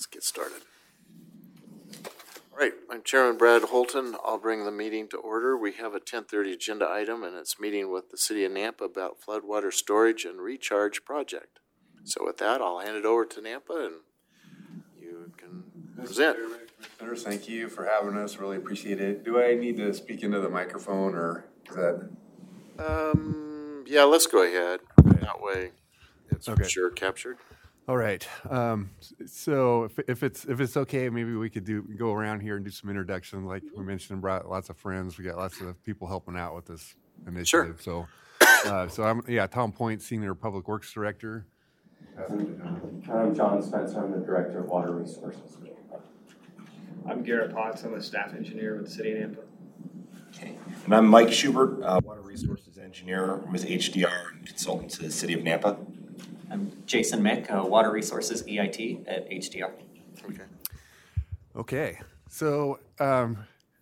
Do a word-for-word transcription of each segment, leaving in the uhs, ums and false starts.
Let's get started. All right, I'm Chairman Brad Holton. I'll bring the meeting to order. We have a ten thirty agenda item, and it's meeting with the City of Nampa about floodwater storage and recharge project. So with that, I'll hand it over to Nampa, and you can present. Commissioners, thank you for having us. Really appreciate it. Do I need to speak into the microphone, or is that? Um, yeah, let's go ahead. Okay. That way, it's Okay. for sure captured. All right. Um, so if, if it's if it's okay, maybe we could do go around here and do some introduction. Like we mentioned, brought lots of friends. We got lots of people helping out with this initiative. Sure. So, uh, so I'm yeah, Tom Point, Senior Public Works Director. I'm John Spencer. I'm the Director of Water Resources. I'm Garrett Potts. I'm a staff engineer with the City of Nampa. Okay. And I'm Mike Schubert, uh, Water Resources Engineer with H D R and consultant to the City of Nampa. I'm Jason Mick, uh, Water Resources E I T at H D R. Okay. Okay. So um,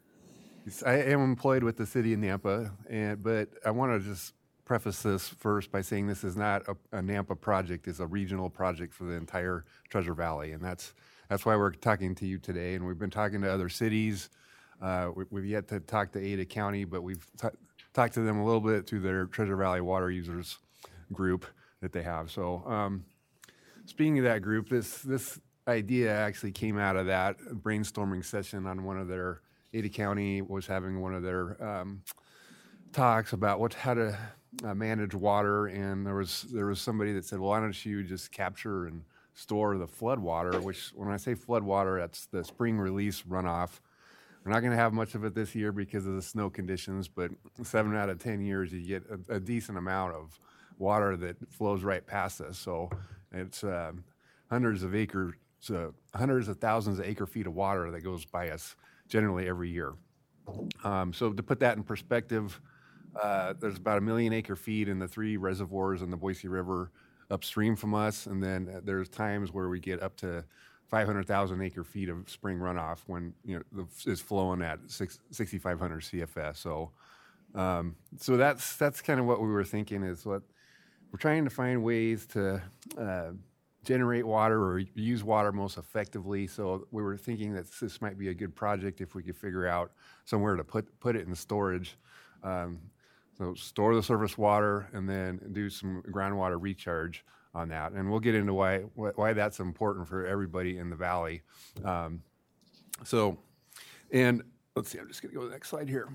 I am employed with the City of Nampa, and but I want to just preface this first by saying this is not a, a Nampa project. It's a regional project for the entire Treasure Valley, and that's that's why we're talking to you today. And we've been talking to other cities. Uh, we, we've yet to talk to Ada County, but we've t- talked to them a little bit through their Treasure Valley Water Users group that they have. So um, speaking of that group, this this idea actually came out of that brainstorming session on one of their, Ada County was having one of their um, talks about what how to uh, manage water, and there was there was somebody that said, well, why don't you just capture and store the flood water, which when I say flood water, that's the spring release runoff. We're not going to have much of it this year because of the snow conditions, but seven out of ten years you get a, a decent amount of water that flows right past us. So it's um, hundreds of acres, so hundreds of thousands of acre feet of water that goes by us generally every year. Um, so to put that in perspective, uh, there's about a million acre feet in the three reservoirs in the Boise River upstream from us, and then there's times where we get up to five hundred thousand acre feet of spring runoff when you know the, it's flowing at sixty-five hundred C F S. So, um, so that's that's kind of what we were thinking is what. We're trying to find ways to uh, generate water or use water most effectively. So we were thinking that this might be a good project if we could figure out somewhere to put put it in storage. Um, so store the surface water and then do some groundwater recharge on that. And we'll get into why why that's important for everybody in the valley. Um, so, and let's see, I'm just going to go to the next slide here.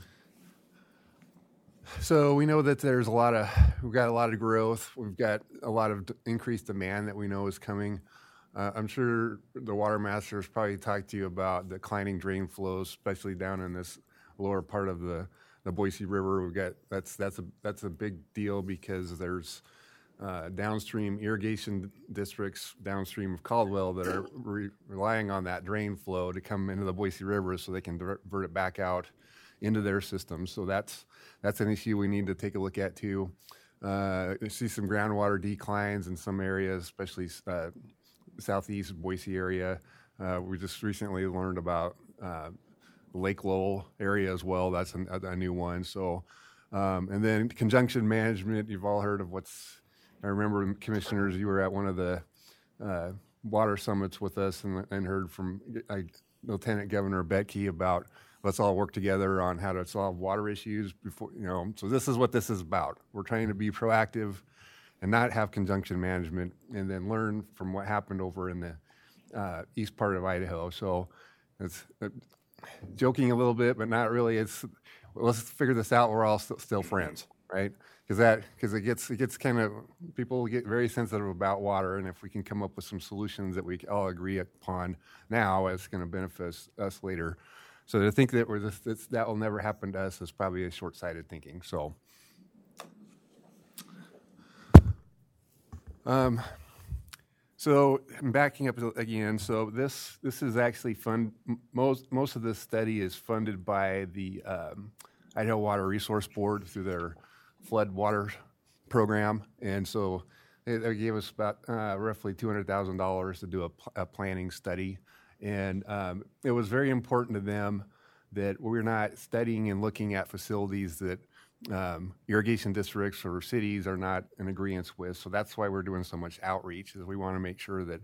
So we know that there's a lot of, we've got a lot of growth. We've got a lot of d- increased demand that we know is coming. Uh, I'm sure the water masters probably talked to you about declining drain flows, especially down in this lower part of the, the Boise River. We've got, that's, that's a, that's a big deal because there's uh, downstream irrigation districts downstream of Caldwell that are re- relying on that drain flow to come into the Boise River so they can divert it back out into their systems. So that's that's an issue we need to take a look at too. Uh, I see some groundwater declines in some areas, especially uh, southeast Boise area. Uh, we just recently learned about uh, Lake Lowell area as well. That's an, a, a new one. So, um, and then conjunction management. You've all heard of what's. I remember, commissioners, you were at one of the uh, water summits with us and, and heard from uh, Lieutenant Governor Betke about. Let's all work together on how to solve water issues before, you know, so this is what this is about. We're trying to be proactive and not have conjunction management and then learn from what happened over in the uh, east part of Idaho. So it's uh, joking a little bit, but not really. It's, well, let's figure this out. We're all st- still friends, right? Because that, because it gets, it gets kind of, people get very sensitive about water, and if we can come up with some solutions that we all agree upon now, it's going to benefit us, us later. So to think that we're just, it's, that will never happen to us is probably a short-sighted thinking. So, um, so I'm backing up again. So this this is actually fund most most of this study is funded by the um, Idaho Water Resource Board through their flood water program, and so they, they gave us about uh, roughly two hundred thousand dollars to do a, a planning study. And um, it was very important to them that we're not studying and looking at facilities that um, irrigation districts or cities are not in agreement with. So that's why we're doing so much outreach, is we want to make sure that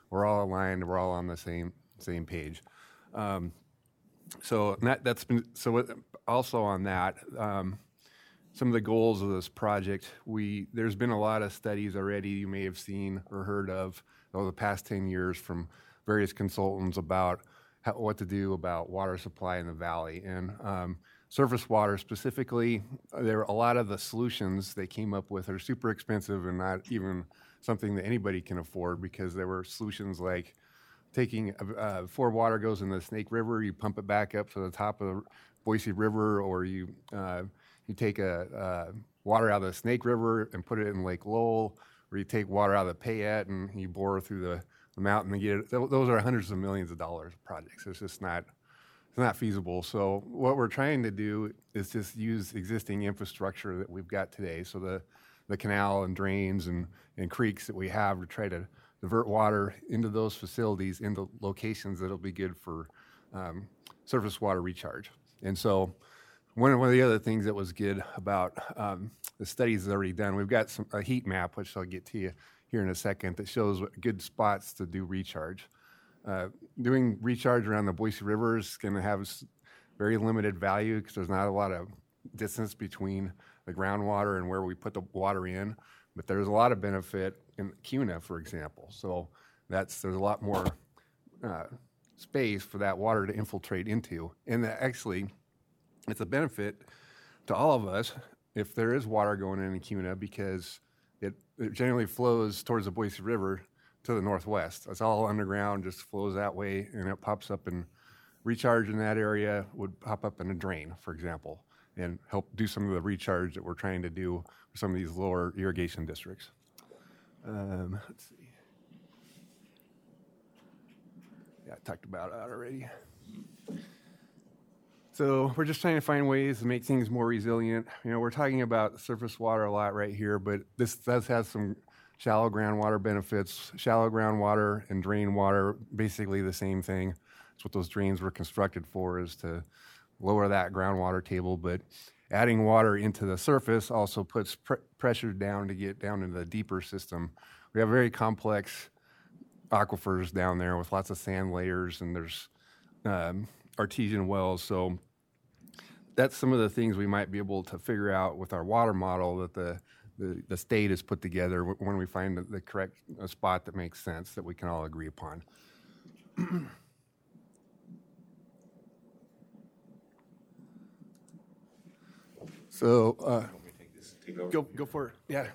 we're all aligned, we're all on the same same page. Um, so that, that's been so. What, also on that, um, some of the goals of this project, we there's been a lot of studies already you may have seen or heard of over the past ten years from various consultants about how, what to do about water supply in the valley. And um, surface water specifically, there are a lot of the solutions they came up with are super expensive and not even something that anybody can afford, because there were solutions like taking, uh, before water goes in the Snake River, you pump it back up to the top of the Boise River, or you uh, you take a uh, water out of the Snake River and put it in Lake Lowell, or you take water out of the Payette and you bore through the, the mountain and get it. Those are hundreds of millions of dollars of projects. It's just not it's not feasible. So what we're trying to do is just use existing infrastructure that we've got today. So the the canal and drains and, and creeks that we have to try to divert water into those facilities, into locations that'll be good for um, surface water recharge. And so one of, one of the other things that was good about um, the studies that's already done, we've got some, a heat map, which I'll get to you here in a second, that shows what good spots to do recharge. Uh, doing recharge around the Boise River is going to have s- very limited value because there's not a lot of distance between the groundwater and where we put the water in, but there's a lot of benefit in CUNA, for example. So that's there's a lot more uh, space for that water to infiltrate into, and that actually it's a benefit to all of us if there is water going in in CUNA, because it, it generally flows towards the Boise River to the northwest. It's all underground, just flows that way, and it pops up and recharge in that area would pop up in a drain, for example, and help do some of the recharge that we're trying to do for some of these lower irrigation districts. Um, let's see. Yeah, I talked about that already. So we're just trying to find ways to make things more resilient. You know, we're talking about surface water a lot right here, but this does have some shallow groundwater benefits. Shallow groundwater and drain water, basically the same thing. That's what those drains were constructed for, is to lower that groundwater table. But adding water into the surface also puts pr- pressure down to get down into the deeper system. We have very complex aquifers down there with lots of sand layers, and there's um, artesian wells. So that's some of the things we might be able to figure out with our water model that the the, the state has put together when we find the, the correct uh, spot that makes sense that we can all agree upon. So uh, go go for it. Yeah.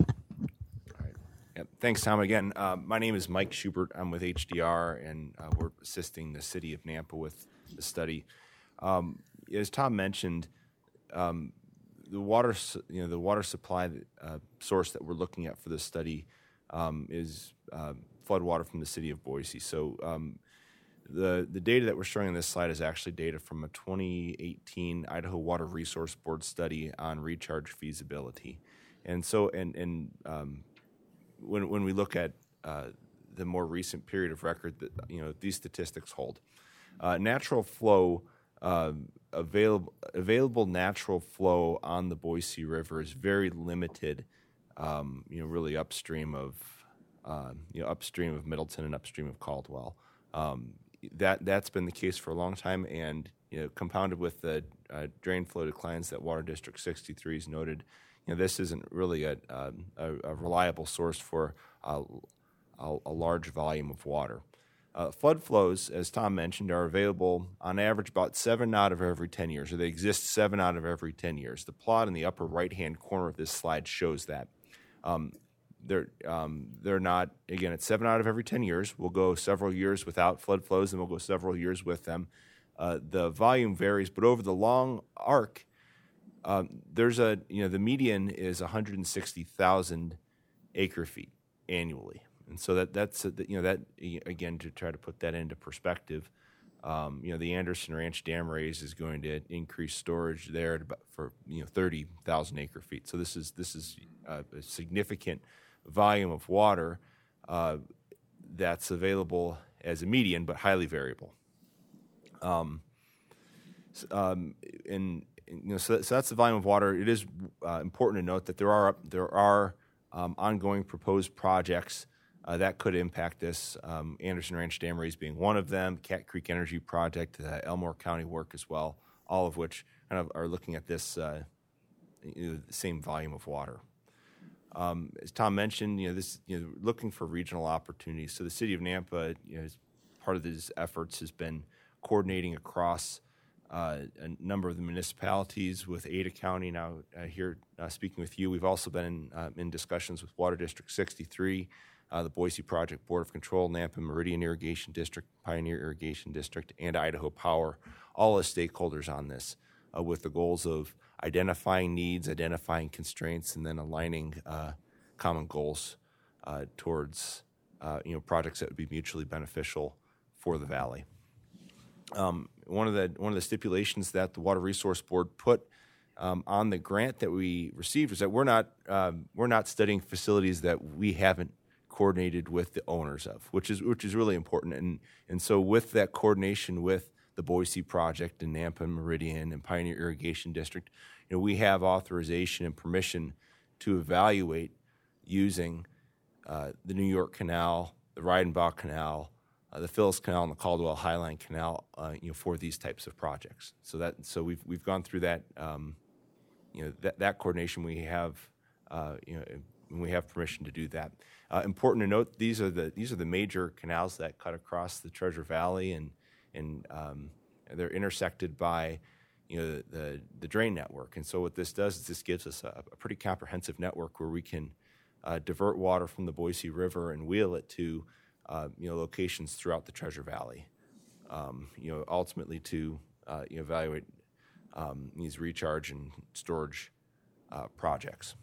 Yep. Thanks, Tom. Again, uh, my name is Mike Schubert. I'm with H D R, and uh, we're assisting the city of Nampa with the study. Um, as Tom mentioned, um, the water, you know, the water supply uh, source that we're looking at for this study um, is uh, floodwater from the city of Boise. So um, the the data that we're showing on this slide is actually data from a twenty eighteen Idaho Water Resource Board study on recharge feasibility, and so and and um, when when we look at uh, the more recent period of record, that you know these statistics hold. Uh, natural flow. Uh, available available natural flow on the Boise River is very limited, um, you know, really upstream of uh, you know upstream of Middleton and upstream of Caldwell. Um, that that's been the case for a long time, and you know, compounded with the uh, drain flow declines that Water District sixty-three has noted, you know, this isn't really a a, a reliable source for a, a, a large volume of water. Uh, flood flows, as Tom mentioned, are available on average about seven out of every ten years, or they exist seven out of every ten years. The plot in the upper right-hand corner of this slide shows that. Um, they're, um, they're not, again, it's seven out of every ten years. We'll go several years without flood flows, and we'll go several years with them. Uh, the volume varies, but over the long arc, um, there's a, you know, the median is one hundred sixty thousand acre feet annually. And so that that's, you know, that, again, to try to put that into perspective, um, you know, the Anderson Ranch dam raise is going to increase storage there to about for, you know, thirty thousand acre feet. So this is, this is a, a significant volume of water uh, that's available as a median, but highly variable. Um, um, and, you know, so, so that's the volume of water. It is uh, important to note that there are, there are um, ongoing proposed projects uh, that could impact this. Um, Anderson Ranch Dam Raise being one of them, Cat Creek Energy Project, uh, Elmore County work as well, all of which kind of are looking at this uh, you know, the same volume of water. Um, as Tom mentioned, you know, this you know, looking for regional opportunities. So the city of Nampa, you know, as part of these efforts, has been coordinating across uh, a number of the municipalities with Ada County. Now uh, here uh, speaking with you, we've also been in, uh, in discussions with Water District sixty-three, uh, the Boise Project Board of Control, Nampa Meridian Irrigation District, Pioneer Irrigation District, and Idaho Power, all as stakeholders on this, uh, with the goals of identifying needs, identifying constraints, and then aligning uh, common goals uh, towards uh, you know projects that would be mutually beneficial for the valley. Um, one of the one of the stipulations that the Water Resource Board put um, on the grant that we received was that we're not um, we're not studying facilities that we haven't coordinated with the owners of, which is which is really important. And and so with that coordination with the Boise Project and Nampa Meridian and Pioneer Irrigation District, you know, we have authorization and permission to evaluate using uh, the New York Canal, the Reidenbach Canal, uh, the Phyllis Canal, and the Caldwell Highline Canal, uh, you know, for these types of projects. So that so we've we've gone through that, um, you know, that that coordination. We have, uh, you know, we have permission to do that. Uh, important to note, these are the these are the major canals that cut across the Treasure Valley, and and um, they're intersected by, you know, the, the the drain network. And so what this does is this gives us a, a pretty comprehensive network where we can uh, divert water from the Boise River and wheel it to uh, you know locations throughout the Treasure Valley. Um, you know, ultimately to uh, you know, evaluate um, these recharge and storage uh, projects.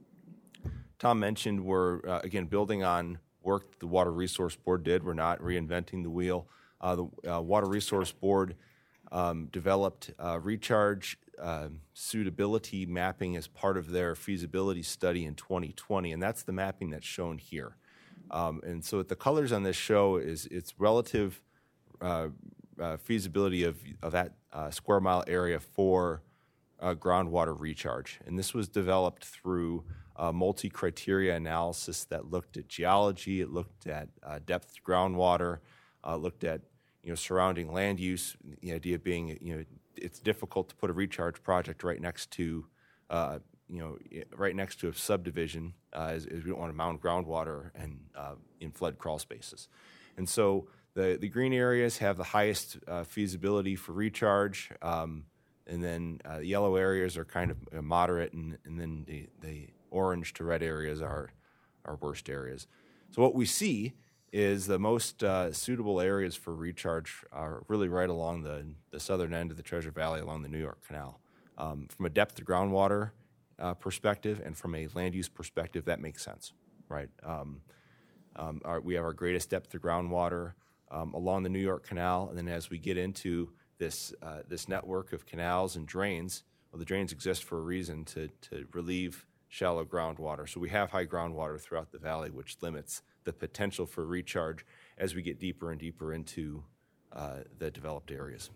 Tom mentioned we're uh, again building on work the Water Resource Board did. We're not reinventing the wheel. Uh, the uh, Water Resource Board um, developed uh, recharge uh, suitability mapping as part of their feasibility study in twenty twenty, and that's the mapping that's shown here. Um, and so the colors on this show is its relative uh, uh, feasibility of, of that uh, square mile area for uh, groundwater recharge. And this was developed through a multi-criteria analysis that looked at geology, it looked at uh, depth to groundwater, uh, looked at you know surrounding land use. The idea being, you know, it's difficult to put a recharge project right next to, uh, you know, right next to a subdivision, uh, as, as we don't want to mound groundwater and uh, in flood crawl spaces. And so the the green areas have the highest uh, feasibility for recharge, um, and then uh, the yellow areas are kind of uh, moderate, and and then the the orange to red areas are our worst areas. So what we see is the most uh, suitable areas for recharge are really right along the, the southern end of the Treasure Valley along the New York Canal. Um, from a depth to groundwater uh, perspective and from a land use perspective, that makes sense, right? Um, um, our, we have our greatest depth to groundwater um, along the New York Canal, and then as we get into this uh, this network of canals and drains, well, the drains exist for a reason to to relieve shallow groundwater. So we have high groundwater throughout the valley, which limits the potential for recharge as we get deeper and deeper into uh, the developed areas.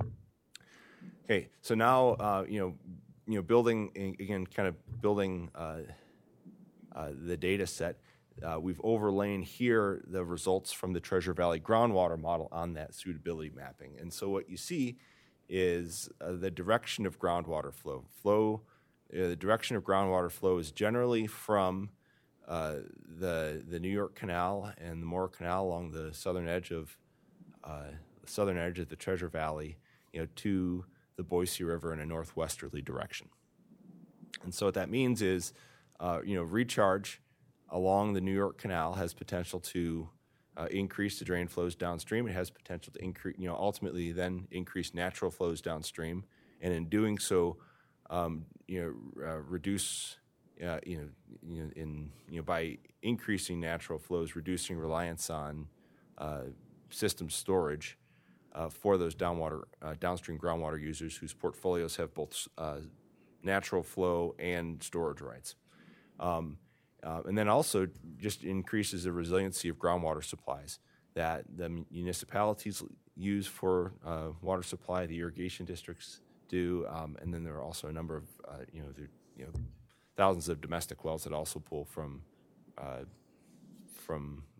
Okay, so now uh, you know, you know, building again, kind of building uh, uh, the data set. Uh, we've overlain here the results from the Treasure Valley groundwater model on that suitability mapping, and so what you see is uh, the direction of groundwater flow. Flow, uh, the direction of groundwater flow is generally from Uh, the the New York Canal and the Moore Canal along the southern edge of uh, the southern edge of the Treasure Valley, you know, to the Boise River in a northwesterly direction. And so what that means is, uh, you know, recharge along the New York Canal has potential to uh, increase the drain flows downstream. It has potential to increase, you know, ultimately then increase natural flows downstream, and in doing so, um, you know, uh, reduce. Uh, you know, you know, in you know, by increasing natural flows, reducing reliance on uh, system storage uh, for those downwater, uh, downstream groundwater users whose portfolios have both uh, natural flow and storage rights, um, uh, and then also just increases the resiliency of groundwater supplies that the municipalities use for uh, water supply, the irrigation districts do, um, and then there are also a number of uh, you know, the, you know. thousands of domestic wells that also pull from uh, from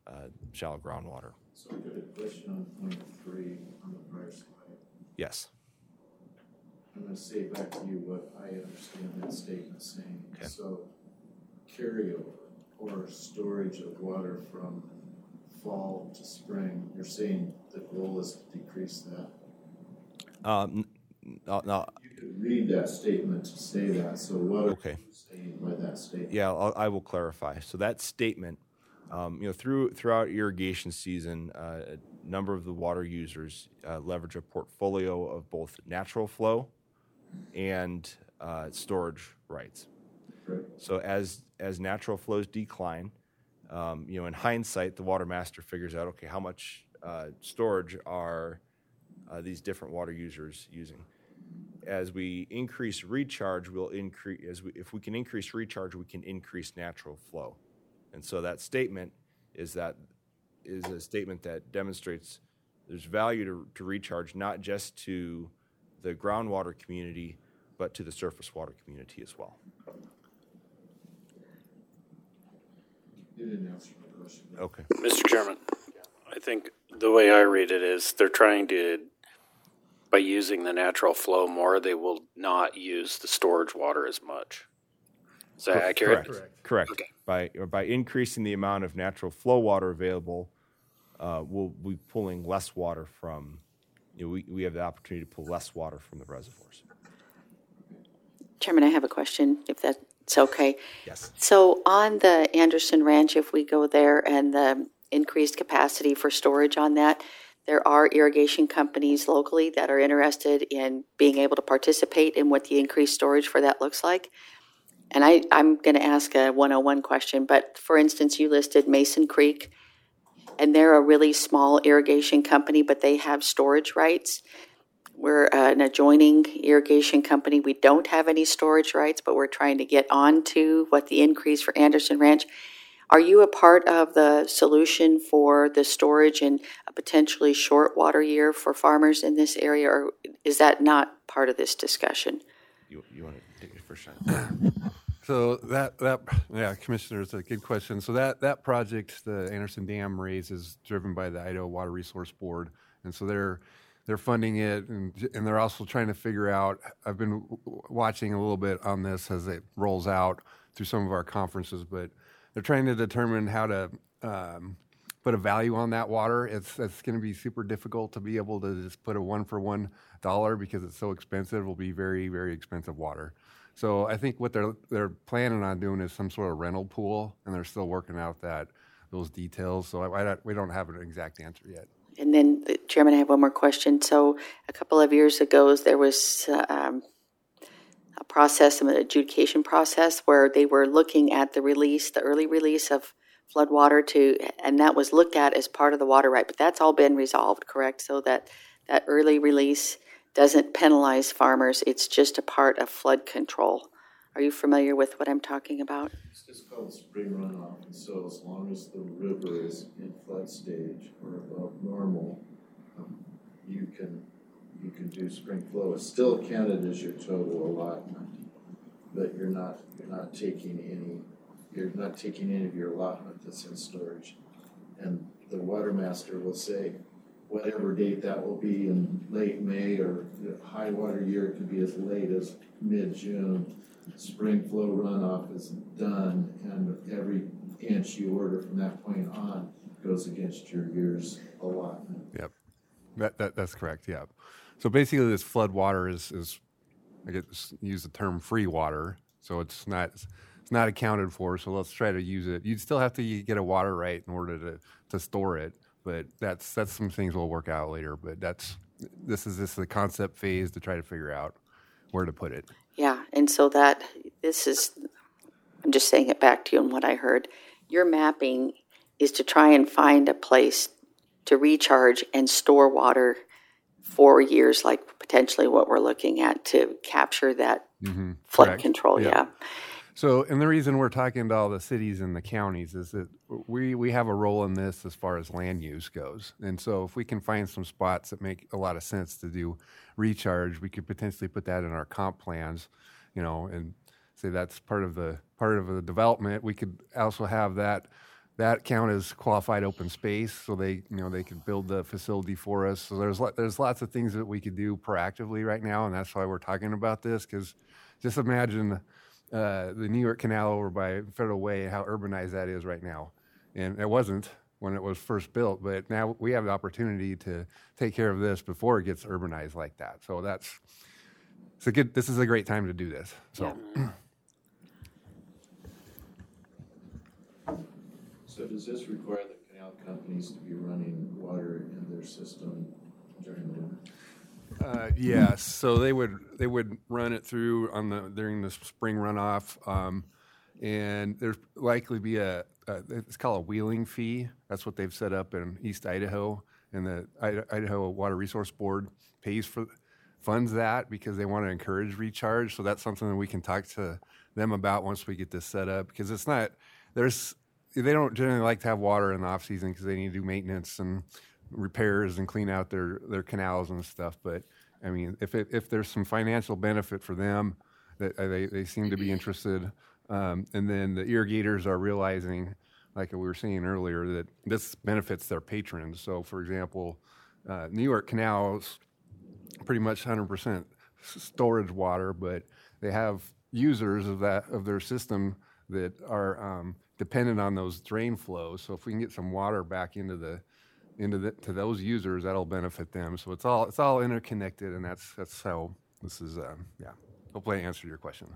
uh, shallow groundwater. So I got a question on point three on the prior slide. Yes. I'm going to say back to you what I understand that statement saying. Okay. So carryover or storage of water from fall to spring, you're saying the goal is to decrease that? Um, no, no, You could read that statement to say that. So what Okay. are you saying by that statement? yeah, I'll, I will clarify. So that statement, um, you know, through throughout irrigation season, uh, a number of the water users uh, leverage a portfolio of both natural flow and uh, storage rights. Right. So as as natural flows decline, um, you know, in hindsight, the water master figures out, okay, how much uh, storage are uh, these different water users using? As we increase recharge, we'll increase. As we, if we can increase recharge, we can increase natural flow. And so that statement is that is a statement that demonstrates there's value to, to recharge, not just to the groundwater community, but to the surface water community as well. You didn't answer my question. Okay. Mister Chairman, I think the way I read it is they're trying to, by using the natural flow more, they will not use the storage water as much. Is that accurate? Correct. Correct. Okay. By or by increasing the amount of natural flow water available, uh, we'll be pulling less water from. You know, we we have the opportunity to pull less water from the reservoirs. Chairman, I have a question, if that's okay. Yes. So on the Anderson Ranch, if we go there and the increased capacity for storage on that, there are irrigation companies locally that are interested in being able to participate in what the increased storage for that looks like. And I, I'm going to ask a one oh one question, but for instance, you listed Mason Creek, and they're a really small irrigation company, but they have storage rights. We're uh, an adjoining irrigation company. We don't have any storage rights, but we're trying to get on to what the increase for Anderson Ranch. Are you a part of the solution for the storage in a potentially short water year for farmers in this area, or is that not part of this discussion? You you want to take it first shot? So that, that yeah, Commissioner, it's a good question. So that, that project, the Anderson Dam raise, is driven by the Idaho Water Resource Board. And so they're they're funding it, and and they're also trying to figure out, I've been w- watching a little bit on this as it rolls out through some of our conferences, but they're trying to determine how to um, put a value on that water. It's, it's going to be super difficult to be able to just put a one for one dollar because it's so expensive. It will be very, very expensive water. So I think what they're they're planning on doing is some sort of rental pool, and they're still working out that those details. So I, I don't, we don't have an exact answer yet. And then, the Chairman, I have one more question. So a couple of years ago, there was uh, um, a process, an adjudication process, where they were looking at the release, the early release of flood water to, and that was looked at as part of the water right. But that's all been resolved, correct? So that that early release doesn't penalize farmers. It's just a part of flood control. Are you familiar with what I'm talking about? It's just called spring runoff, and so as long as the river is in flood stage or above normal, um, you can you can do spring flow. It's still counted as your total allotment, but you're not you're not taking any you're not taking any of your allotment that's in storage. And the water master will say, whatever date that will be in late May, or the high water year, it could be as late as mid-June. Spring flow runoff is done, and every inch you order from that point on goes against your year's allotment. Yep, that, that that's correct. Yeah. So basically, this flood water is is I guess use the term free water. So it's not it's not accounted for. So let's try to use it. You'd still have to get a water right in order to, to store it. But that's that's some things we'll work out later. But that's this is this is the concept phase to try to figure out where to put it. Yeah, and so that, this is, I'm just saying it back to you and what I heard. Your mapping is to try and find a place to recharge and store water for years, like potentially what we're looking at to capture that Mm-hmm. flood Correct. control, Yeah. yeah. So, and the reason we're talking to all the cities and the counties is that we, we have a role in this as far as land use goes. And so if we can find some spots that make a lot of sense to do recharge, we could potentially put that in our comp plans, you know, and say that's part of the part of the development. We could also have that that count as qualified open space, so they, you know, they could build the facility for us. So there's lo- there's lots of things that we could do proactively right now, and that's why we're talking about this. Because just imagine uh, the New York Canal over by Federal Way, how urbanized that is right now, and it wasn't when it was first built, but now we have the opportunity to take care of this before it gets urbanized like that. So that's it's a good. This is a great time to do this. So. Yeah. So does this require the canal companies to be running water in their system during the winter? Uh, yes, so they would they would run it through on the during the spring runoff, um, and there's likely be a, a it's called a wheeling fee. That's what they've set up in East Idaho, and the Idaho Water Resource Board pays for funds that because they want to encourage recharge. So that's something that we can talk to them about once we get this set up, because it's not there's. They don't generally like to have water in the off season because they need to do maintenance and repairs and clean out their, their canals and stuff. But I mean, if it, if there's some financial benefit for them, that uh, they, they seem to be interested. Um, and then the irrigators are realizing, like we were saying earlier, that this benefits their patrons. So, for example, uh, New York Canal is pretty much one hundred percent storage water, but they have users of that of their system that are um, dependent on those drain flows. So if we can get some water back into the into the, to those users, that'll benefit them. So it's all it's all interconnected, and that's that's how this is. Um, yeah, hopefully I answered your question.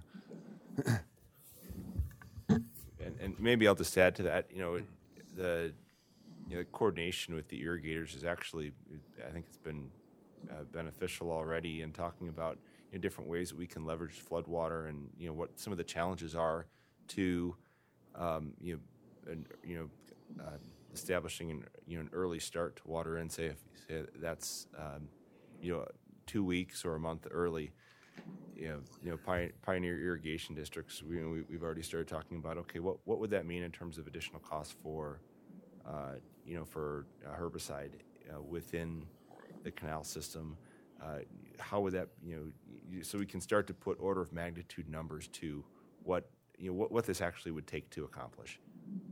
And, and maybe I'll just add to that. You know, the you know, coordination with the irrigators is actually, I think it's been uh, beneficial already in talking about you know, different ways that we can leverage floodwater, and you know what some of the challenges are to um, you know, an, you know, uh, establishing an you know an early start to water in. Say if say that's um, you know two weeks or a month early. You know, you know, pioneer irrigation districts. We, we we've already started talking about. Okay, what what would that mean in terms of additional costs for, uh, you know, for uh, herbicide uh, within the canal system? Uh, how would that, you know, you, so we can start to put order of magnitude numbers to what you know what, what this actually would take to accomplish.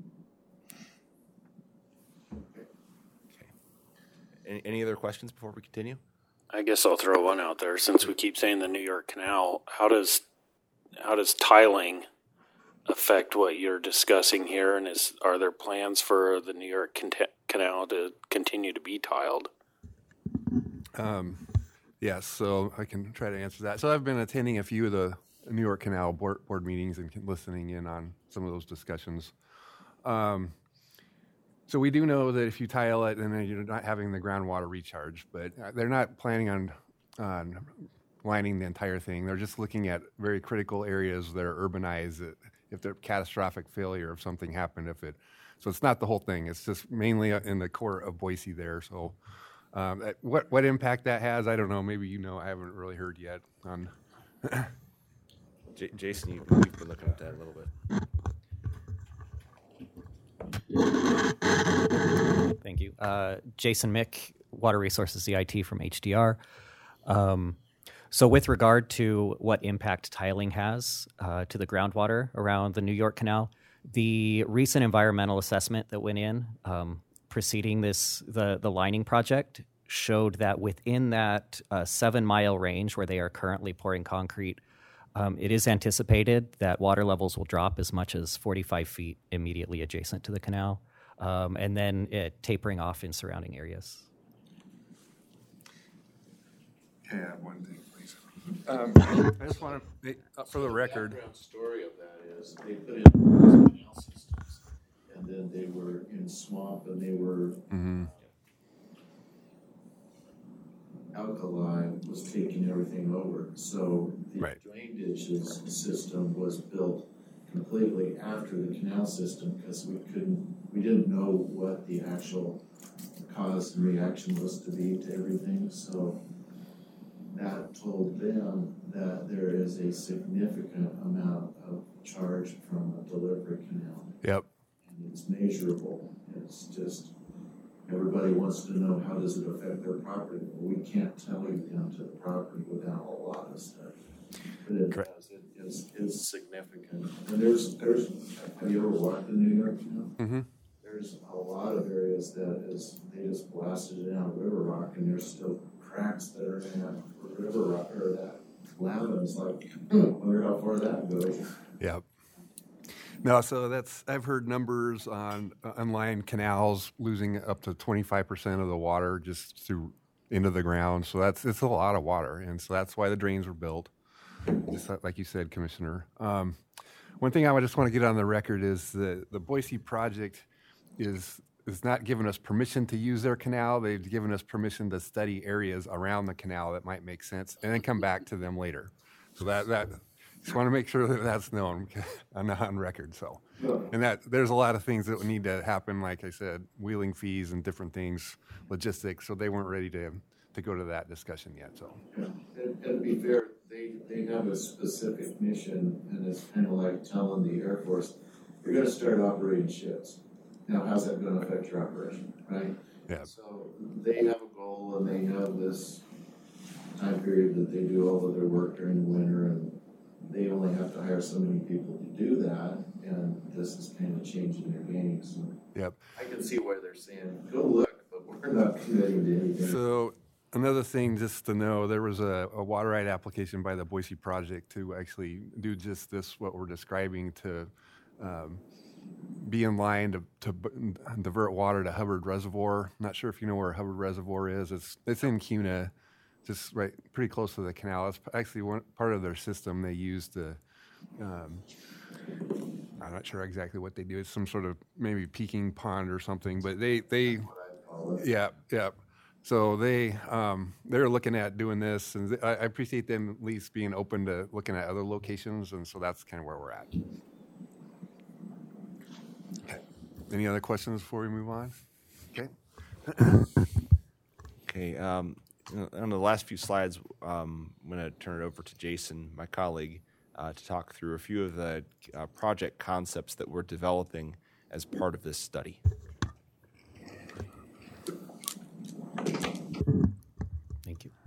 Okay. Any, any other questions before we continue? I guess I'll throw one out there since we keep saying the New York Canal. How does how does tiling affect what you're discussing here? And is are there plans for the New York Can- Canal to continue to be tiled? Um, yes, so I can try to answer that. So I've been attending a few of the New York Canal board, board meetings and listening in on some of those discussions. Um, So we do know that if you tile it, then you're not having the groundwater recharge, but they're not planning on, on lining the entire thing. They're just looking at very critical areas that are urbanized. That if there's catastrophic failure, if something happened, if it, so it's not the whole thing. It's just mainly in the core of Boise there. So um, what what impact that has, I don't know. Maybe you know. I haven't really heard yet on. J- Jason, you, you've been looking at that a little bit. Thank you. Uh, Jason Mick, Water Resources E I T from H D R. Um, so with regard to what impact tiling has uh, to the groundwater around the New York Canal, the recent environmental assessment that went in um, preceding this, the, the lining project, showed that within that uh, seven-mile range where they are currently pouring concrete, Um, it is anticipated that water levels will drop as much as forty-five feet immediately adjacent to the canal, um, and then it tapering off in surrounding areas. Yeah, one thing, please. Um, I just want to, uh, for the record. The background story of that is they put in those canal systems, and then they were in swamp, and they were Mm-hmm. alkali was taking everything over. So the Right. drainage system was built completely after the canal system because we couldn't, we didn't know what the actual cause and reaction was to be to everything. So that told them that there is a significant amount of charge from a delivery canal. Yep. And it's measurable. It's just, everybody wants to know, how does it affect their property? Well, we can't tell you down to the property without a lot of stuff. But it Correct. does. It is, is significant. And there's, there's, have you ever walked in New York? You know? Mm-hmm. there's a lot of areas that is, they just blasted it out of river rock, and there's still cracks that are in that river rock, or that lava. It's like, hmm, wonder how far that goes. Yeah. No, so that's, I've heard numbers on uh, unlined canals losing up to twenty-five percent of the water just through into the ground. So that's, it's a lot of water. And so that's why the drains were built, just like you said, Commissioner. Um, one thing I would just want to get on the record is the, the Boise project is, is not giving us permission to use their canal. They've given us permission to study areas around the canal that might make sense and then come back to them later. So that, that, just want to make sure that that's known on, on record. So, and that there's a lot of things that would need to happen. Like I said, wheeling fees and different things, logistics. So they weren't ready to to go to that discussion yet. So, yeah. and, and to be fair, they they have a specific mission, and it's kind of like telling the Air Force, you're going to start operating ships. Now, how's that going to affect your operation, right? Yeah. So they have a goal, and they have this time period that they do all of their work during the winter, and they only have to hire so many people to do that, and this is kind of changing their game. So yep. I can see why they're saying, go look, but we're not committing to anything. So another thing just to know, there was a, a water right application by the Boise Project to actually do just this, what we're describing, to um, be in line to, to b- divert water to Hubbard Reservoir. Not sure if you know where Hubbard Reservoir is. It's it's in Cuna. Just right, pretty close to the canal. It's actually one part of their system they use to, um, I'm not sure exactly what they do. It's some sort of maybe peaking pond or something, but they, they yeah, yeah. So they, um, they're looking at doing this, and th- I, I appreciate them at least being open to looking at other locations, and so that's kind of where we're at. Okay. Any other questions before we move on? Okay. Okay. Um, on the last few slides, um, I'm going to turn it over to Jason, my colleague, uh, to talk through a few of the uh, project concepts that we're developing as part of this study. Thank you.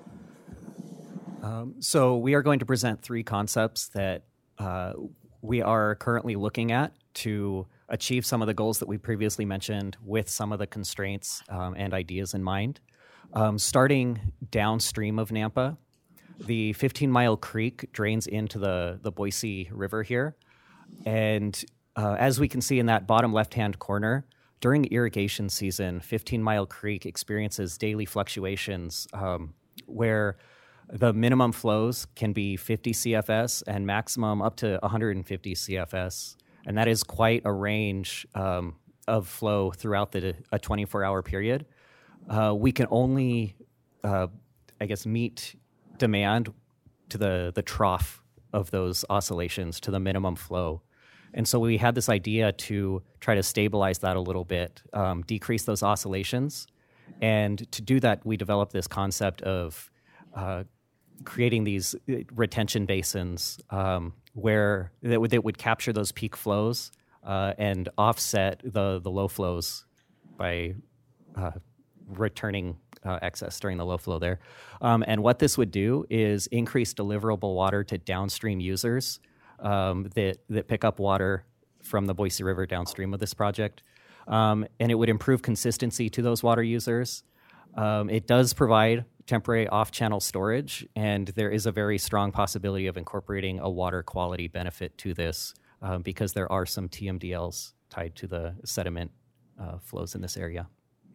Um, so we are going to present three concepts that uh, we are currently looking at to achieve some of the goals that we previously mentioned with some of the constraints um, and ideas in mind. Um, starting downstream of Nampa, the fifteen mile creek drains into the, the Boise River here. And uh, as we can see in that bottom left-hand corner, during irrigation season, fifteen mile creek experiences daily fluctuations um, where the minimum flows can be fifty C F S and maximum up to one hundred fifty C F S. And that is quite a range um, of flow throughout the, a twenty-four hour period. Uh, we can only, uh, I guess, meet demand to the, the trough of those oscillations, to the minimum flow. And so we had this idea to try to stabilize that a little bit, um, decrease those oscillations. And to do that, we developed this concept of uh, creating these retention basins um, where that would, that would capture those peak flows uh, and offset the, the low flows by uh, returning uh, excess during the low flow there. Um, and what this would do is increase deliverable water to downstream users um, that, that pick up water from the Boise River downstream of this project. Um, and it would improve consistency to those water users. Um, it does provide temporary off-channel storage, and there is a very strong possibility of incorporating a water quality benefit to this um, because there are some T M D Ls tied to the sediment uh, flows in this area.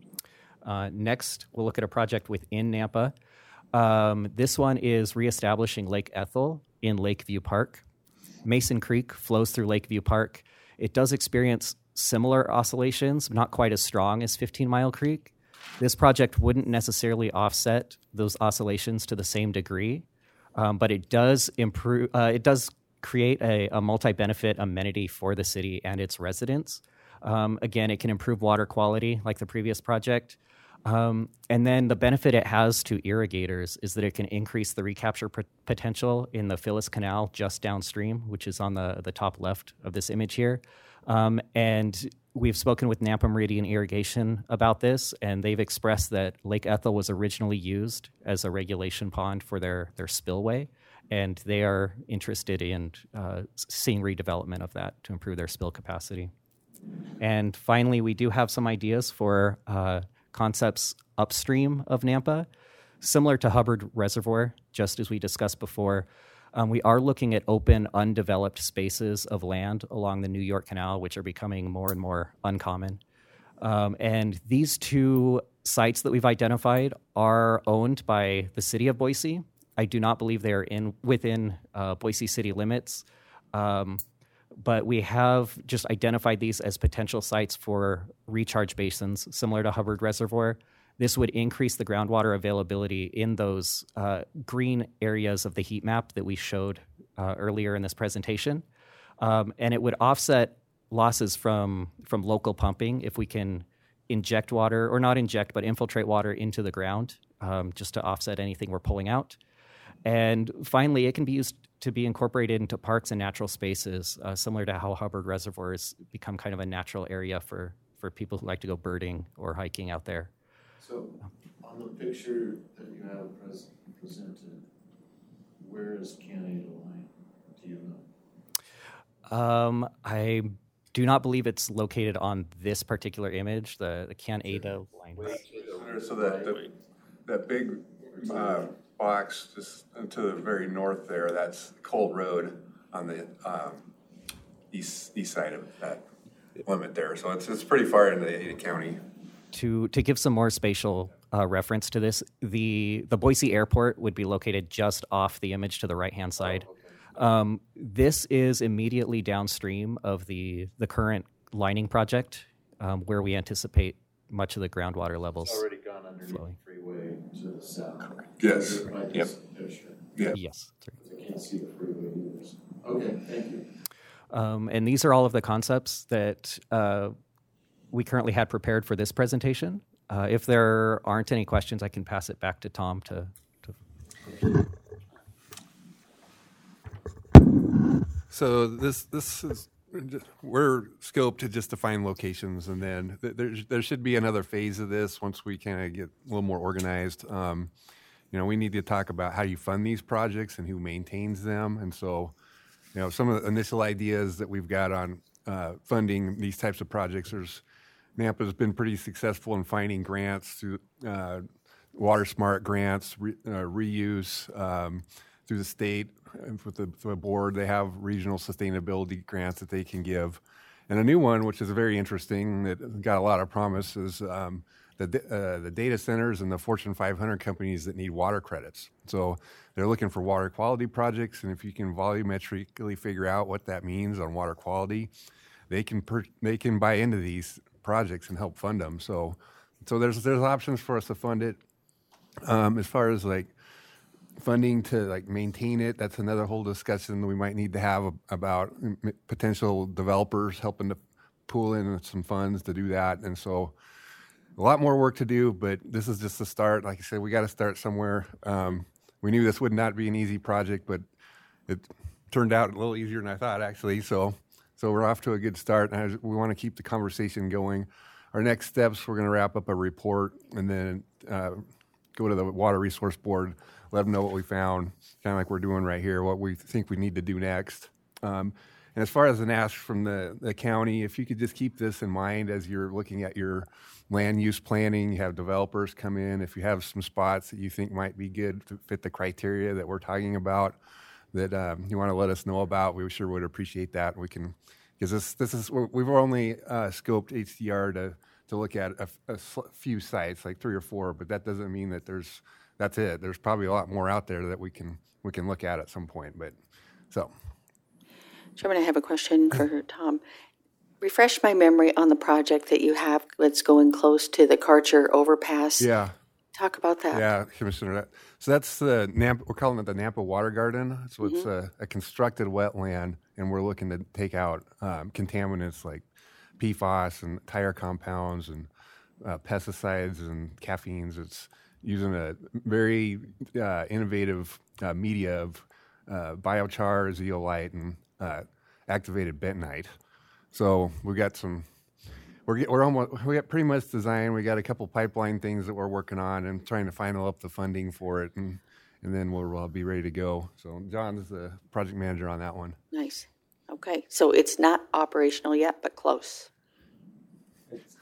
Uh, next, we'll look at a project within Nampa. Um, this one is reestablishing Lake Ethel in Lakeview Park. Mason Creek flows through Lakeview Park. It does experience similar oscillations, not quite as strong as fifteen mile Creek. This project wouldn't necessarily offset those oscillations to the same degree, um, but it does improve. Uh, it does create a, a multi-benefit amenity for the city and its residents. Um, again, it can improve water quality like the previous project. Um, and then the benefit it has to irrigators is that it can increase the recapture p- potential in the Phyllis Canal just downstream, which is on the, the top left of this image here. Um, and we've spoken with Nampa Meridian Irrigation about this, and they've expressed that Lake Ethel was originally used as a regulation pond for their, their spillway, and they are interested in uh, seeing redevelopment of that to improve their spill capacity. And finally, we do have some ideas for uh, concepts upstream of Nampa, similar to Hubbard Reservoir, just as we discussed before. Um, we are looking at open, undeveloped spaces of land along the New York Canal, which are becoming more and more uncommon. Um, and these two sites that we've identified are owned by the city of Boise. I do not believe they are in within uh, Boise city limits. Um, But we have just identified these as potential sites for recharge basins, similar to Hubbard Reservoir. This would increase the groundwater availability in those uh, green areas of the heat map that we showed uh, earlier in this presentation. Um, and it would offset losses from, from local pumping if we can inject water, or not inject, but infiltrate water into the ground, um, just to offset anything we're pulling out. And finally, it can be used to be incorporated into parks and natural spaces, uh, similar to how Hubbard Reservoir has become kind of a natural area for, for people who like to go birding or hiking out there. So on the picture that you have pres- presented, where is Canada Line? Do you know? Um, I do not believe it's located on this particular image, the, the Canada line. So that, that, that big uh, box just to the very north there, that's Cold Road on the um, east east side of that limit there. So it's it's pretty far into Ada County. To to give some more spatial uh, reference to this, the the Boise Airport would be located just off the image to the right hand side. Oh, okay. Um, this is immediately downstream of the the current lining project, um, where we anticipate much of the groundwater levels. It's already gone underneath flowing. the freeway to the south. Yes. Right, Yep. Yeah. Yes. I can't see the freeway either. So. Okay, thank you. Um, and these are all of the concepts that uh, we currently had prepared for this presentation. Uh, if there aren't any questions, I can pass it back to Tom to. to... So this this is we're scoped to just define locations, and then th- there there should be another phase of this once we kind of get a little more organized. Um, you know, we need to talk about how you fund these projects and who maintains them, and so. You know, some of the initial ideas that we've got on uh, funding these types of projects, there's Nampa's been pretty successful in finding grants through uh, Water Smart grants, re, uh, reuse um, through the state with the, the board. They have regional sustainability grants that they can give. And a new one, which is very interesting, that got a lot of promise, is um, the, uh, the data centers and the Fortune five hundred companies that need water credits. So they're looking for water quality projects, and if you can volumetrically figure out what that means on water quality, they can per, they can buy into these projects and help fund them. So, so there's there's options for us to fund it. Um, as far as like funding to like maintain it, that's another whole discussion that we might need to have about potential developers helping to pool in some funds to do that. And so a lot more work to do, but this is just the start. Like I said, we got to start somewhere. Um, we knew this would not be an easy project, but it turned out a little easier than I thought, actually. So, so we're off to a good start, and I, we want to keep the conversation going. Our next steps, we're going to wrap up a report and then uh, go to the Water Resource Board, let them know what we found, kind of like we're doing right here, what we think we need to do next. Um, and as far as an ask from the, the county, if you could just keep this in mind as you're looking at your land use planning, you have developers come in. If you have some spots that you think might be good to fit the criteria that we're talking about, that um, you want to let us know about, we sure would appreciate that. We can, because this this is we've only uh, scoped H D R to to look at a, a few sites, like three or four, but that doesn't mean that there's that's it. There's probably a lot more out there that we can we can look at at some point. But so, Chairman, I have a question for Tom. Refresh my memory on the project that you have that's going close to the Karcher overpass. Yeah. Talk about that. Yeah, Commissioner. That, so that's the Nampa, we're calling it the Nampa Water Garden. So mm-hmm. it's a, a constructed wetland, and we're looking to take out um, contaminants like P FAS and tire compounds and uh, pesticides and caffeines. It's using a very uh, innovative uh, media of uh, biochar, zeolite, and uh, activated bentonite. So we got some, we're we're almost we got pretty much designed. We got a couple pipeline things that we're working on and trying to final up the funding for it, and and then we'll uh, be ready to go. So John's the project manager on that one. Nice. Okay, so it's not operational yet, but close.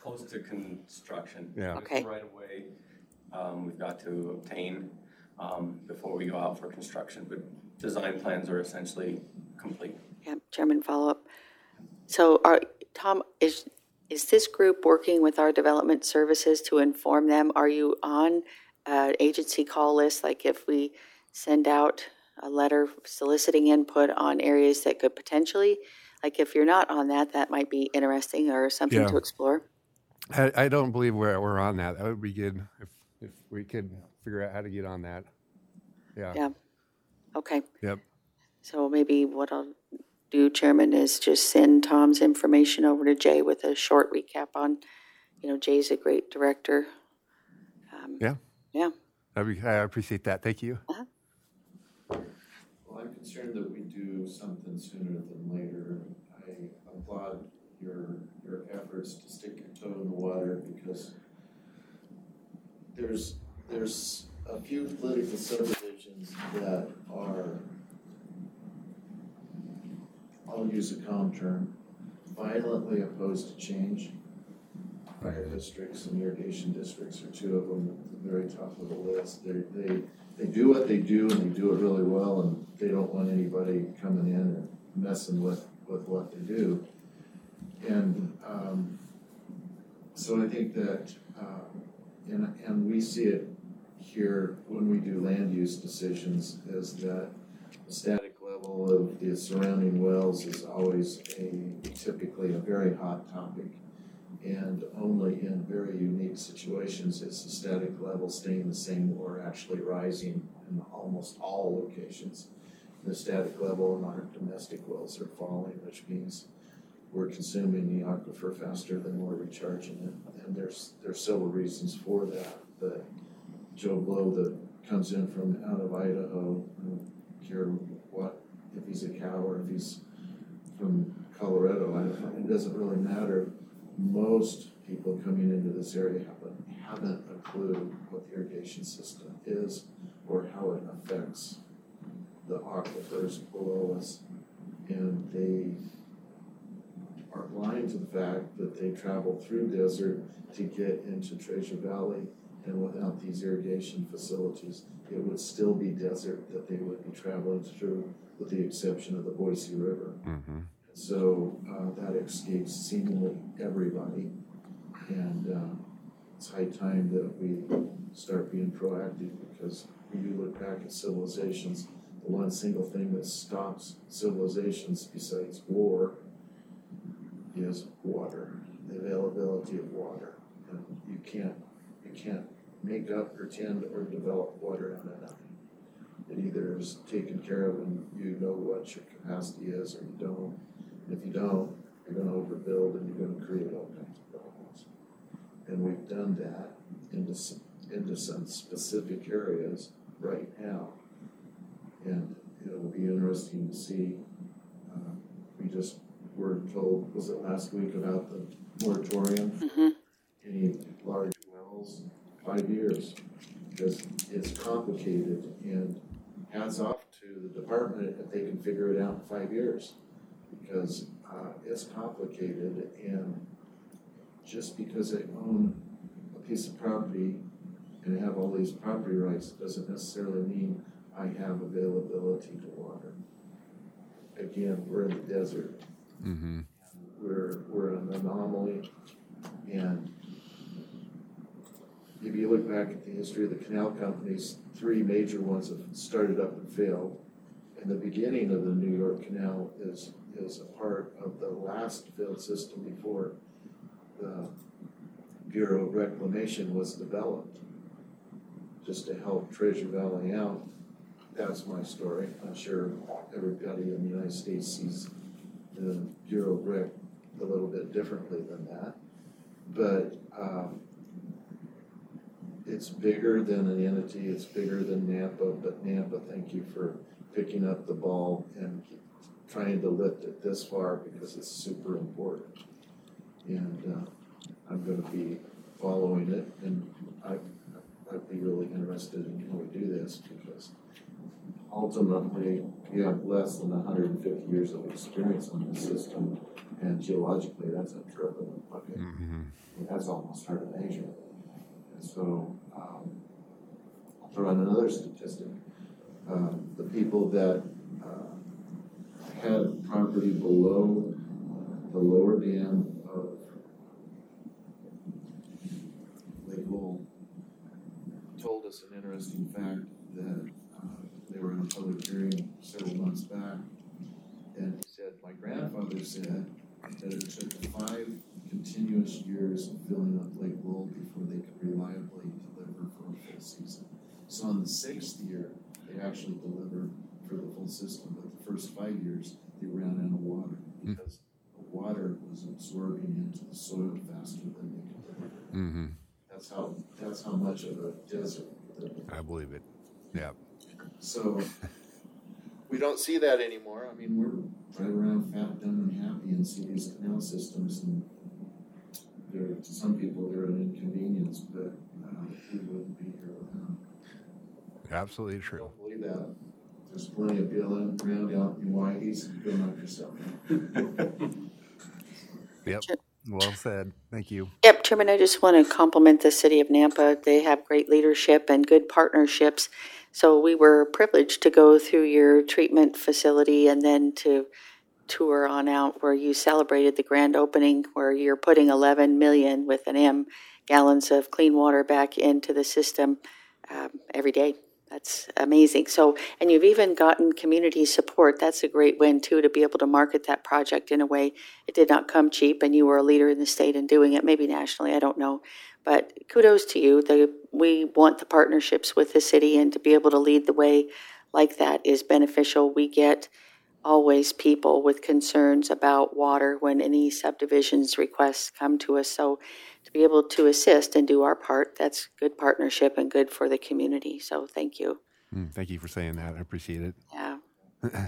close to construction. Yeah. Okay. Right away, um, we've got to obtain, um, before we go out for construction, but design plans are essentially complete. Yeah, Chairman, follow up. So are, Tom, is, is this group working with our development services to inform them? Are you on uh agency call list? Like if we send out a letter soliciting input on areas that could potentially, like if you're not on that, that might be interesting or something Yeah. to explore. I, I don't believe we're, we're on that. That would be good if, if we could figure out how to get on that. Yeah. Yeah. Okay. Yep. So maybe what I'll do, Chairman, is just send Tom's information over to Jay with a short recap on, you know, Jay's a great director. Um, Yeah. Yeah. That'd be, I appreciate that. Thank you. Uh-huh. Well, I'm concerned that we do something sooner than later. I applaud your, your efforts to stick your toe in the water because there's, there's a few political subdivisions that are, I'll use a calm term, violently opposed to change. Fire districts and irrigation districts are two of them at the very top of the list. They, they, they do what they do and they do it really well, and they don't want anybody coming in and messing with, with what they do. And um, so I think that, uh, and, and we see it here when we do land use decisions, is that the static level of the surrounding wells is always a typically a very hot topic. And only in very unique situations is the static level staying the same or actually rising in almost all locations. The static level in our domestic wells are falling, which means we're consuming the aquifer faster than we're recharging it. And there's there's several reasons for that. But Joe Blow that comes in from out of Idaho, I don't care what, if he's a cow or if he's from Colorado, I don't, it doesn't really matter. Most people coming into this area haven't, haven't a clue what the irrigation system is or how it affects the aquifers below us. And they are blind to the fact that they travel through desert to get into Treasure Valley, and without these irrigation facilities, it would still be desert that they would be traveling through, with the exception of the Boise River. Mm-hmm. So uh, that escapes seemingly everybody, and uh, it's high time that we start being proactive, because when you look back at civilizations, the one single thing that stops civilizations besides war is water, the availability of water. And you can't, you can't make up, pretend, or develop water out of nothing. It either is taken care of and you know what your capacity is, or you don't. And if you don't, you're going to overbuild and you're going to create all kinds of problems. And we've done that into some, into some specific areas right now. And it'll be interesting to see. Uh, we just were told, was it last week, about the moratorium? Mm-hmm. Any large wells, five years, because it's complicated, and hats off to the department if they can figure it out in five years, because uh, it's complicated, and just because I own a piece of property and have all these property rights doesn't necessarily mean I have availability to water. Again, we're in the desert. Mm-hmm. We're, we're an anomaly, and if you look back at the history of the canal companies, three major ones have started up and failed. And the beginning of the New York Canal is, is a part of the last failed system before the Bureau of Reclamation was developed, just to help Treasure Valley out. That's my story. I'm sure everybody in the United States sees the Bureau of Rec a little bit differently than that. But um, it's bigger than an entity, it's bigger than NAMPA, but NAMPA, thank you for picking up the ball and trying to lift it this far, because it's super important. And uh, I'm going to be following it, and I, I'd be really interested in how we do this, because ultimately, you have less than hundred and fifty years of experience on the system, and geologically, that's a drop in the bucket. Mm-hmm. And that's almost hard to measure. And so, um, I'll throw in another statistic. Um, the people that uh, had property below the lower dam of Lake Lowell told us an interesting fact that uh, they were in a public hearing several months back, and he said, my grandfather said that it took five continuous years of filling up Lake Lowell before they could reliably deliver for a full season. So in the sixth year, they actually delivered for the full system, but the first five years, they ran out of water because the water was absorbing into the soil faster than they could deliver. Mm-hmm. That's how, that's how much of a desert. I believe it. Yeah. So we don't see that anymore. I mean, we're right around fat, dumb, and happy and see these canal systems, and they're, to some people, they're an inconvenience, but uh, we wouldn't be here without them. Absolutely I true. don't believe that. There's plenty of Bill around out in Waihees. Go knock yourself out. Yep. Well said. Thank you. Yep, Chairman, I just want to compliment the city of Nampa. They have great leadership and good partnerships. So we were privileged to go through your treatment facility and then to tour on out where you celebrated the grand opening, where you're putting eleven million with an M gallons of clean water back into the system um, every day. That's amazing. So, and you've even gotten community support. That's a great win, too, to be able to market that project in a way. It did not come cheap, and you were a leader in the state in doing it, maybe nationally, I don't know. But kudos to you. The, we want the partnerships with the city, and to be able to lead the way like that is beneficial. We get always people with concerns about water when any subdivisions requests come to us. So to be able to assist and do our part, that's good partnership and good for the community. So thank you. Mm, thank you for saying that. I appreciate it. Yeah. And,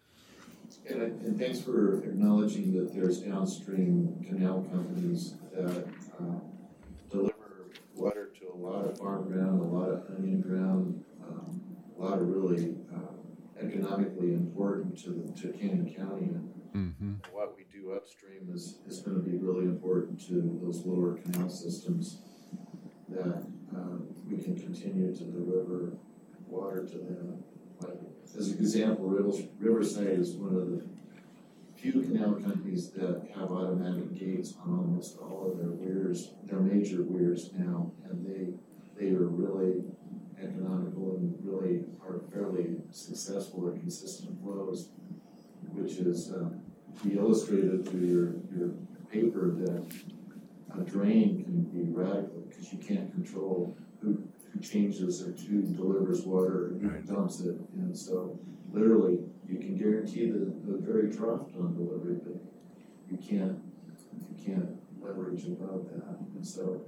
and thanks for acknowledging that there's downstream canal companies that uh, deliver water to a lot of farm ground, a lot of onion ground, um, a lot of really uh, economically important to, to Canyon County. And Mm-hmm. what we do upstream is, is going to be really important to those lower canal systems that uh, we can continue to deliver water to them. Like, as an example, Riverside is one of the few canal companies that have automatic gates on almost all of their weirs, their major weirs now, and they they are really economical and really are fairly successful at consistent flows, which is uh, we illustrated through your, your paper that a drain can be radical because you can't control who, who changes or who delivers water and who dumps it. And so literally you can guarantee the, the very trough on delivery, but you can't you can't leverage above that. And so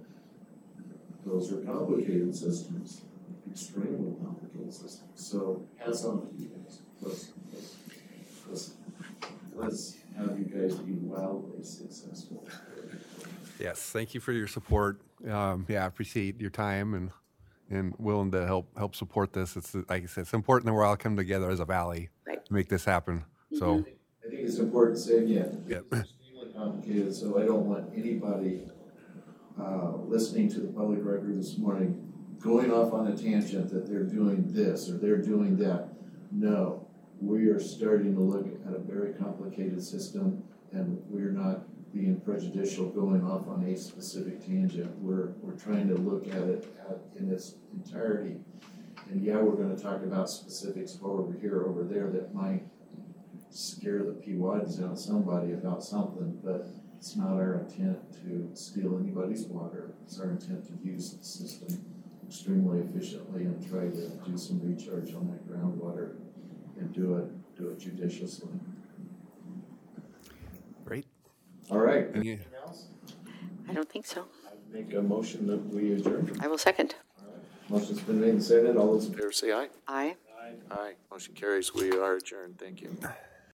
those are complicated systems, extremely complicated systems. So hats off to you guys. Let's, let's, let's have you guys be wildly successful. Yes. Thank you for your support. Um, yeah, I appreciate your time and and willing to help help support this. It's like I said, it's important that we're all come together as a valley Right. to make this happen. So. I think it's important to say again, Yep. it's extremely complicated, so I don't want anybody uh, listening to the public record this morning going off on a tangent that they're doing this or they're doing that. No, we are starting to look at a very complicated system, and we're not being prejudicial going off on a specific tangent. We're we're trying to look at it at, in its entirety. And yeah, we're going to talk about specifics over here, over there that might scare the Pewads out of somebody about something, but it's not our intent to steal anybody's water. It's our intent to use the system extremely efficiently and try to do some recharge on that groundwater and do it do it judiciously. Great. All right. Any- Anything else? I don't think so. I make a motion that we adjourn. I will second. All right. Motion's been made and seconded. All those in Favor say aye. Aye. Aye. Motion carries. We are adjourned. Thank you.